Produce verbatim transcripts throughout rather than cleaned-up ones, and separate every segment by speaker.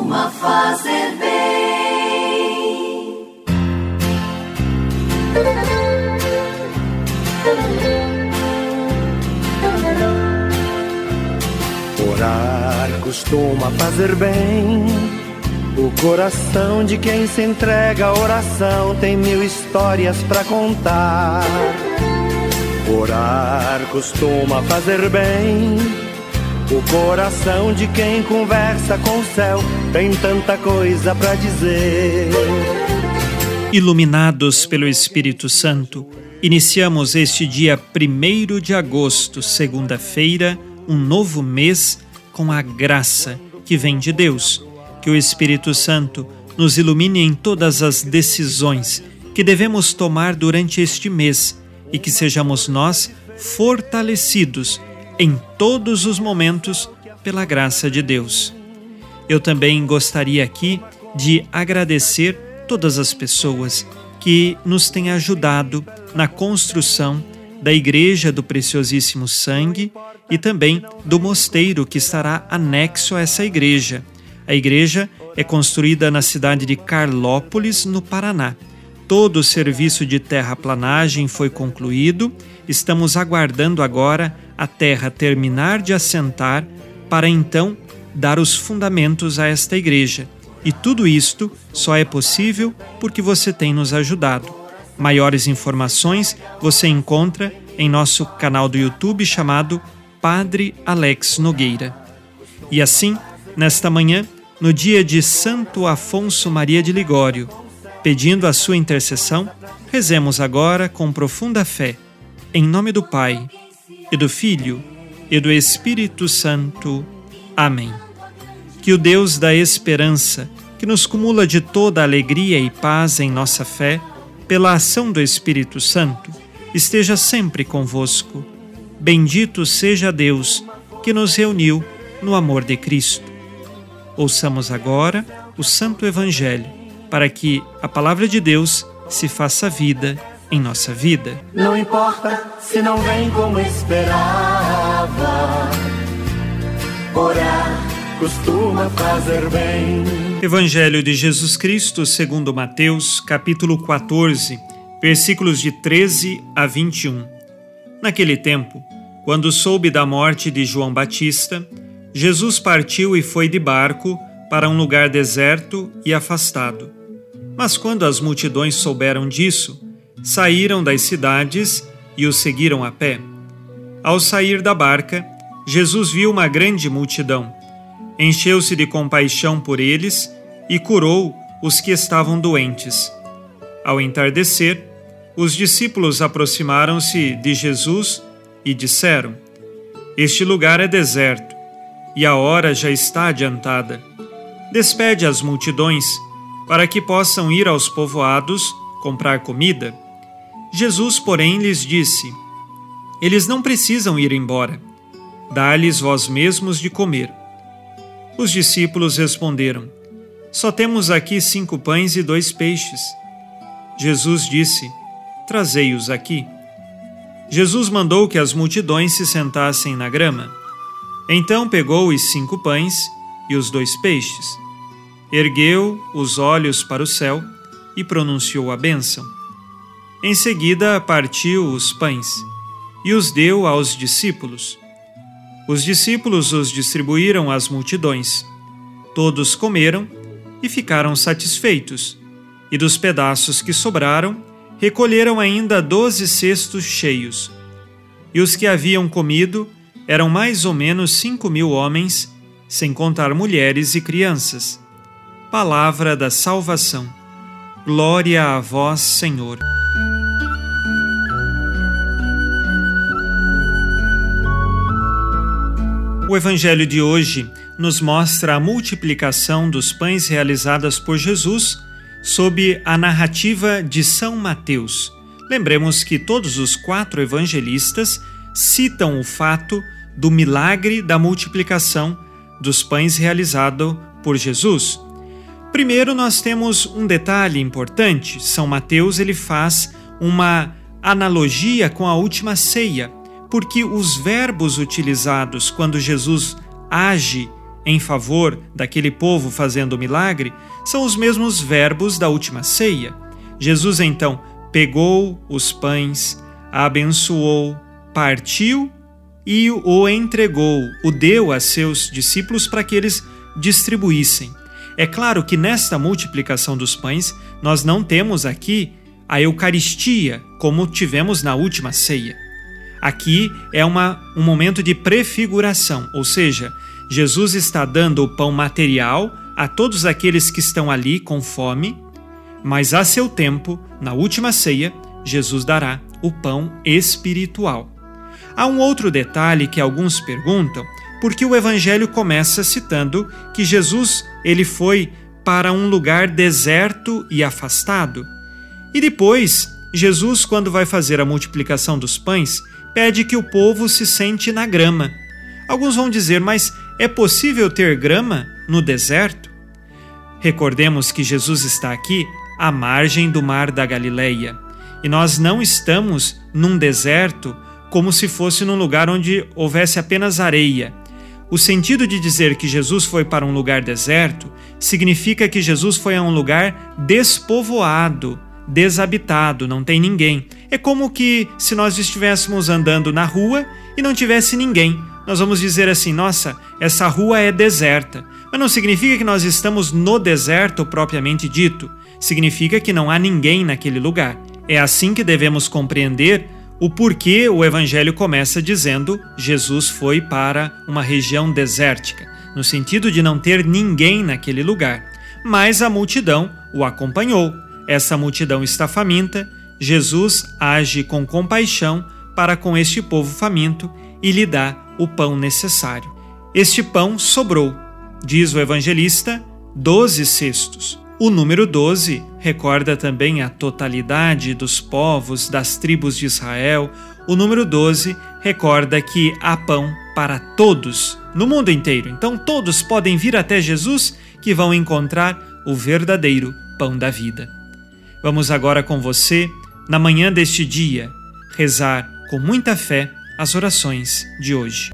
Speaker 1: costuma fazer bem.
Speaker 2: Orar costuma fazer bem. O coração de quem se entrega à oração tem mil histórias pra contar. Orar costuma fazer bem. O coração de quem conversa com o céu tem tanta coisa pra dizer.
Speaker 3: Iluminados pelo Espírito Santo, iniciamos este dia primeiro de agosto, segunda-feira, um novo mês com a graça que vem de Deus. Que o Espírito Santo nos ilumine em todas as decisões que devemos tomar durante este mês e que sejamos nós fortalecidos em todos os momentos pela graça de Deus. Eu também gostaria aqui de agradecer todas as pessoas que nos têm ajudado na construção da Igreja do Preciosíssimo Sangue e também do mosteiro que estará anexo a essa igreja. A igreja é construída na cidade de Carlópolis, no Paraná. Todo o serviço de terraplanagem foi concluído. Estamos aguardando agora a terra terminar de assentar para então dar os fundamentos a esta igreja. E tudo isto só é possível porque você tem nos ajudado. Maiores informações você encontra em nosso canal do YouTube chamado Padre Alex Nogueira. E assim, nesta manhã, no dia de Santo Afonso Maria de Ligório, pedindo a sua intercessão, rezemos agora com profunda fé, em nome do Pai, e do Filho, e do Espírito Santo. Amém. Que o Deus da esperança, que nos cumula de toda alegria e paz em nossa fé, pela ação do Espírito Santo, esteja sempre convosco. Bendito seja Deus, que nos reuniu no amor de Cristo. Ouçamos agora o Santo Evangelho, para que a palavra de Deus se faça vida em nossa vida.
Speaker 2: Não importa se não vem como esperava, orar costuma fazer bem.
Speaker 3: Evangelho de Jesus Cristo segundo Mateus, capítulo quatorze, versículos de treze a vinte e um. Naquele tempo, quando soube da morte de João Batista, Jesus partiu e foi de barco para um lugar deserto e afastado. Mas quando as multidões souberam disso, saíram das cidades e o seguiram a pé. Ao sair da barca, Jesus viu uma grande multidão. Encheu-se de compaixão por eles e curou os que estavam doentes. Ao entardecer, os discípulos aproximaram-se de Jesus e disseram: Este lugar é deserto e a hora já está adiantada. Despede as multidões para que possam ir aos povoados comprar comida. Jesus, porém, lhes disse: Eles não precisam ir embora. Dá-lhes vós mesmos de comer. Os discípulos responderam: Só temos aqui cinco pães e dois peixes. Jesus disse: Trazei-os aqui. Jesus mandou que as multidões se sentassem na grama. Então pegou os cinco pães e os dois peixes, ergueu os olhos para o céu e pronunciou a bênção. Em seguida partiu os pães e os deu aos discípulos. Os discípulos os distribuíram às multidões. Todos comeram e ficaram satisfeitos, e dos pedaços que sobraram, recolheram ainda doze cestos cheios. E os que haviam comido eram mais ou menos cinco mil homens, sem contar mulheres e crianças. Palavra da salvação. Glória a vós, Senhor. O Evangelho de hoje nos mostra a multiplicação dos pães realizadas por Jesus sob a narrativa de São Mateus. Lembremos que todos os quatro evangelistas citam o fato do milagre da multiplicação dos pães realizado por Jesus. Primeiro, nós temos um detalhe importante. São Mateus ele faz uma analogia com a última ceia, porque os verbos utilizados quando Jesus age em favor daquele povo fazendo o milagre são os mesmos verbos da última ceia. Jesus então pegou os pães, abençoou, partiu e o entregou, o deu a seus discípulos para que eles distribuíssem. É claro que nesta multiplicação dos pães nós não temos aqui a Eucaristia como tivemos na última ceia. Aqui é uma, um momento de prefiguração, ou seja, Jesus está dando o pão material a todos aqueles que estão ali com fome, mas a seu tempo, na última ceia, Jesus dará o pão espiritual. Há um outro detalhe que alguns perguntam, porque o Evangelho começa citando que Jesus ele foi para um lugar deserto e afastado. E depois, Jesus, quando vai fazer a multiplicação dos pães, pede que o povo se sente na grama. Alguns vão dizer, mas é possível ter grama no deserto? Recordemos que Jesus está aqui à margem do mar da Galileia. E nós não estamos num deserto como se fosse num lugar onde houvesse apenas areia. O sentido de dizer que Jesus foi para um lugar deserto significa que Jesus foi a um lugar despovoado, desabitado, não tem ninguém. É como que se nós estivéssemos andando na rua e não tivesse ninguém. Nós vamos dizer assim, nossa, essa rua é deserta. Mas não significa que nós estamos no deserto propriamente dito. Significa que não há ninguém naquele lugar. É assim que devemos compreender o porquê o Evangelho começa dizendo Jesus foi para uma região desértica, no sentido de não ter ninguém naquele lugar. Mas a multidão o acompanhou. Essa multidão está faminta, Jesus age com compaixão para com este povo faminto e lhe dá o pão necessário. Este pão sobrou, diz o evangelista, doze cestos. O número doze recorda também a totalidade dos povos das tribos de Israel. O número doze recorda que há pão para todos no mundo inteiro. Então todos podem vir até Jesus que vão encontrar o verdadeiro pão da vida. Vamos agora com você, na manhã deste dia, rezar com muita fé as orações de hoje.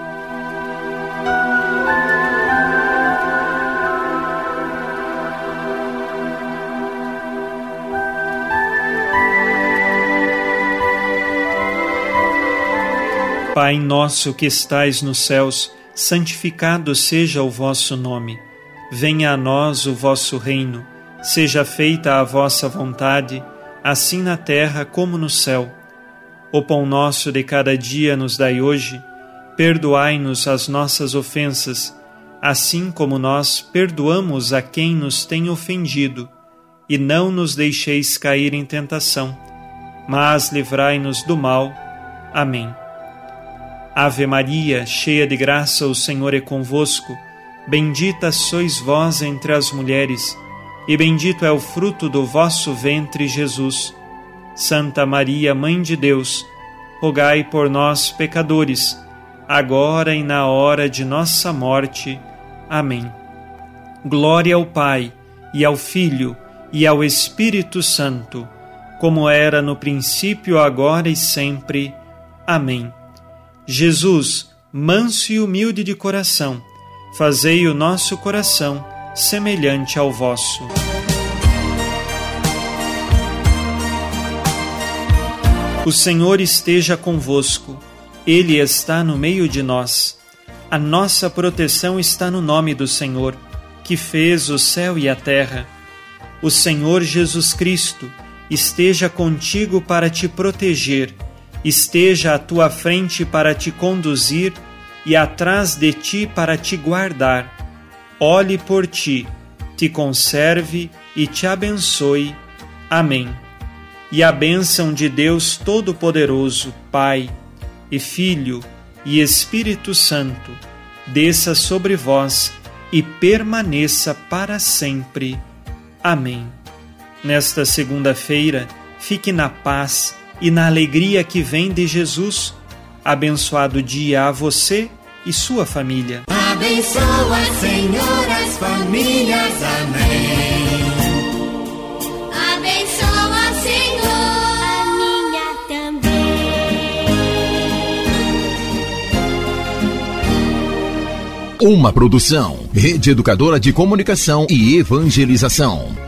Speaker 3: Pai nosso que estais nos céus, santificado seja o vosso nome. Venha a nós o vosso reino. Seja feita a vossa vontade, assim na terra como no céu. O pão nosso de cada dia nos dai hoje. Perdoai-nos as nossas ofensas, assim como nós perdoamos a quem nos tem ofendido. E não nos deixeis cair em tentação, mas livrai-nos do mal. Amém. Ave Maria, cheia de graça, o Senhor é convosco. Bendita sois vós entre as mulheres, e bendito é o fruto do vosso ventre, Jesus. Santa Maria, Mãe de Deus, rogai por nós, pecadores, agora e na hora de nossa morte. Amém. Glória ao Pai, e ao Filho, e ao Espírito Santo, como era no princípio, agora e sempre. Amém. Jesus, manso e humilde de coração, fazei o nosso coração semelhante ao vosso. O Senhor esteja convosco, Ele está no meio de nós. A nossa proteção está no nome do Senhor, que fez o céu e a terra. O Senhor Jesus Cristo esteja contigo para te proteger, esteja à tua frente para te conduzir e atrás de ti para te guardar. Olhe por ti, te conserve e te abençoe. Amém. E a bênção de Deus Todo-Poderoso, Pai e Filho e Espírito Santo, desça sobre vós e permaneça para sempre. Amém. Nesta segunda-feira, fique na paz e na alegria que vem de Jesus. Abençoado dia a você e sua família.
Speaker 1: Abençoa, Senhor, as famílias. Amém. Abençoa, Senhor, a minha também.
Speaker 4: Uma produção, Rede Educadora de Comunicação e Evangelização.